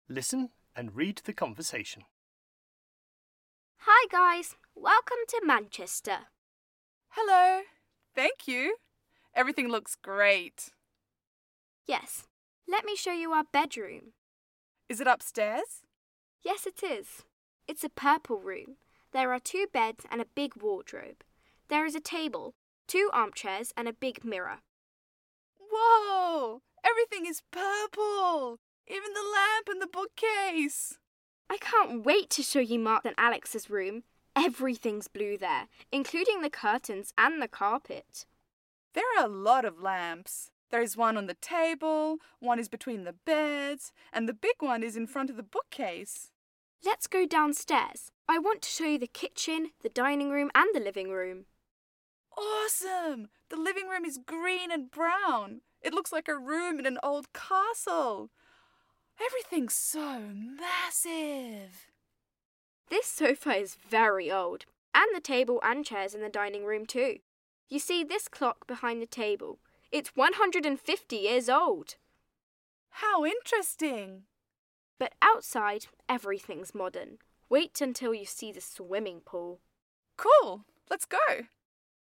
Listen and read the conversation. Hi guys, welcome to Manchester. Hello. Thank you. Everything looks great. Yes, let me show you our bedroom. Is it upstairs? Yes, it is. It's a purple room. There are 2 beds and a big wardrobe. There is a table, 2 armchairs and a big mirror. Whoa! Everything is purple! Even the lamp and the bookcase! I can't wait to show you Mark and Alex's room. Everything's blue there, including the curtains and the carpet. There are a lot of lamps. There is one on the table, one is between the beds, and the big one is in front of the bookcase. Let's go downstairs. I want to show you the kitchen, the dining room and the living room. Awesome! The living room is green and brown. It looks like a room in an old castle. Everything's so massive. This sofa is very old, and the table and chairs in the dining room too. You see this clock behind the table? It's 150 years old. How interesting! But outside, everything's modern. Wait until you see the swimming pool. Cool! Let's go!